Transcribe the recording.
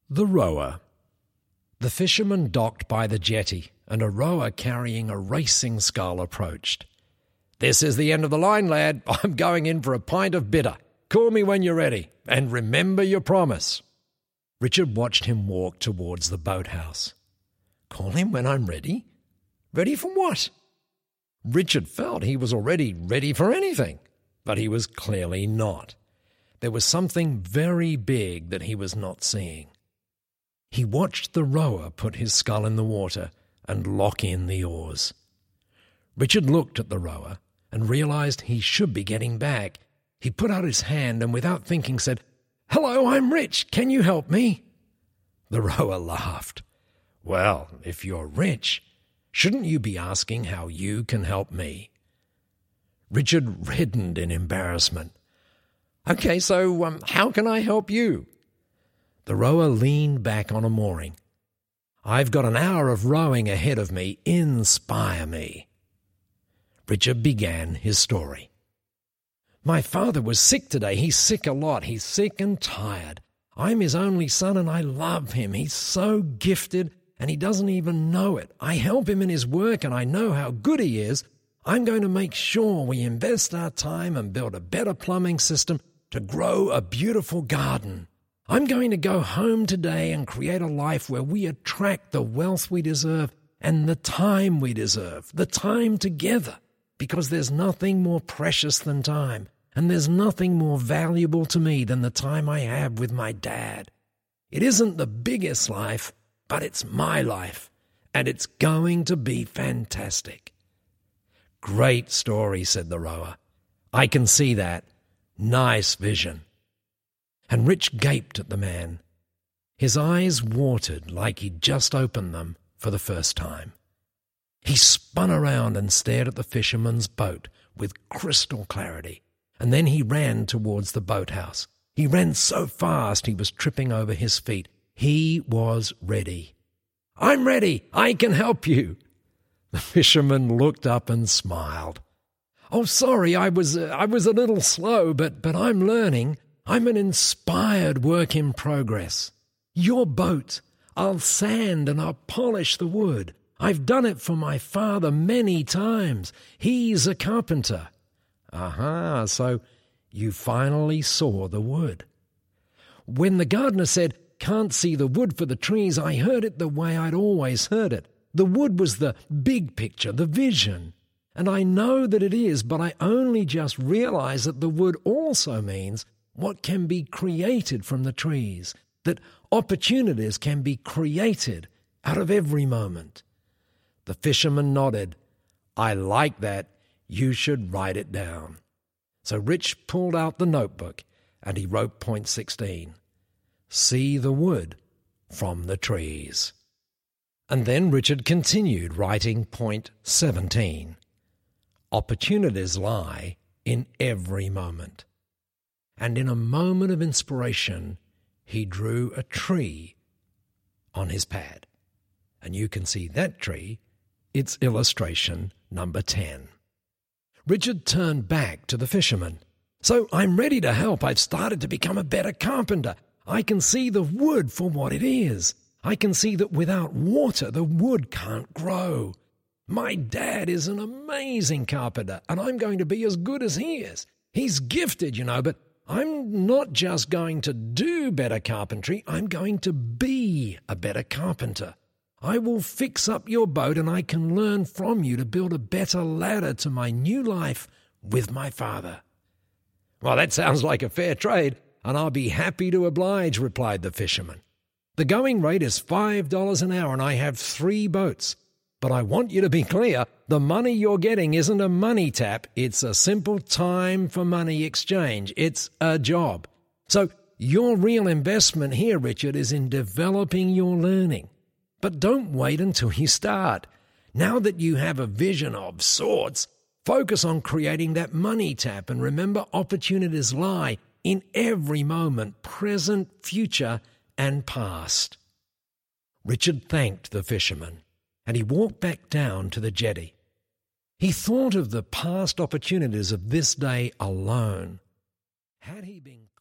The rower. The fisherman docked by the jetty, and a rower carrying a racing scull approached. "This is the end of the line, lad. I'm going in for a pint of bitter. Call me when you're ready, and remember your promise." Richard watched him walk towards the boathouse. Call him when I'm ready? Ready for what? Richard felt he was already ready for anything, but he was clearly not. There was something very big that he was not seeing. He watched the rower put his scull in the water and lock in the oars. Richard looked at the rower and realized he should be getting back. He put out his hand and without thinking said, "Hello, I'm Rich. Can you help me?" The rower laughed. "Well, if you're rich, shouldn't you be asking how you can help me?" Richard reddened in embarrassment. "Okay, so how can I help you?" The rower leaned back on a mooring. "I've got an hour of rowing ahead of me. Inspire me." Richard began his story. "My father was sick today. He's sick a lot. He's sick and tired. I'm his only son and I love him. He's so gifted and he doesn't even know it. I help him in his work and I know how good he is. I'm going to make sure we invest our time and build a better plumbing system to grow a beautiful garden. I'm going to go home today and create a life where we attract the wealth we deserve and the time we deserve, the time together, because there's nothing more precious than time, and there's nothing more valuable to me than the time I have with my dad. It isn't the biggest life, but it's my life, and it's going to be fantastic." "Great story," said the rower. "I can see that. Nice vision." And Rich gaped at the man. His eyes watered like he'd just opened them for the first time. He spun around and stared at the fisherman's boat with crystal clarity, and then he ran towards the boathouse. He ran so fast he was tripping over his feet. He was ready. "I'm ready. I can help you." The fisherman looked up and smiled. "Oh, sorry, I was a little slow, but I'm learning. I'm an inspired work in progress. Your boat, I'll sand and I'll polish the wood. I've done it for my father many times. He's a carpenter." "Aha, so you finally saw the wood." "When the gardener said, 'Can't see the wood for the trees,' I heard it the way I'd always heard it. The wood was the big picture, the vision. And I know that it is, but I only just realize that the wood also means what can be created from the trees, that opportunities can be created out of every moment." The fisherman nodded. "I like that. You should write it down." So Rich pulled out the notebook and he wrote point 16. "See the wood from the trees." And then Richard continued writing point 17. "Opportunities lie in every moment." And in a moment of inspiration, he drew a tree on his pad. And you can see that tree. It's illustration number 10. Richard turned back to the fisherman. "So I'm ready to help. I've started to become a better carpenter. I can see the wood for what it is. I can see that without water, the wood can't grow. My dad is an amazing carpenter, and I'm going to be as good as he is. He's gifted, but I'm not just going to do better carpentry, I'm going to be a better carpenter. I will fix up your boat and I can learn from you to build a better ladder to my new life with my father." "Well, that sounds like a fair trade, and I'll be happy to oblige," replied the fisherman. "The going rate is $5 an hour and I have 3 boats. But I want you to be clear, the money you're getting isn't a money tap, it's a simple time for money exchange. It's a job. So your real investment here, Richard, is in developing your learning. But don't wait until you start. Now that you have a vision of sorts, focus on creating that money tap and remember opportunities lie in every moment, present, future, and past." Richard thanked the fisherman, and he walked back down to the jetty. He thought of the past opportunities of this day alone. Had he been